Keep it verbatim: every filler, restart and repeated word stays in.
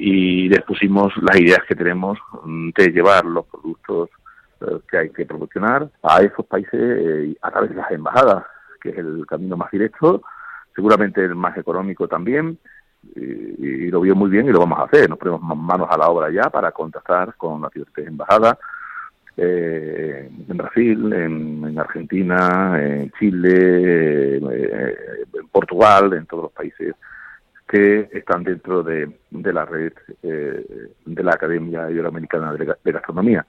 y les pusimos las ideas que tenemos de llevar los productos eh, que hay que promocionar a esos países eh, a través de las embajadas, que es el camino más directo, seguramente el más económico también, y, y lo vio muy bien y lo vamos a hacer. Nos ponemos manos a la obra ya para contactar con las diferentes embajadas eh, en Brasil, en, en Argentina, en Chile, eh, en Portugal, en todos los países que están dentro de, de la red eh, de la Academia Iberoamericana de Gastronomía.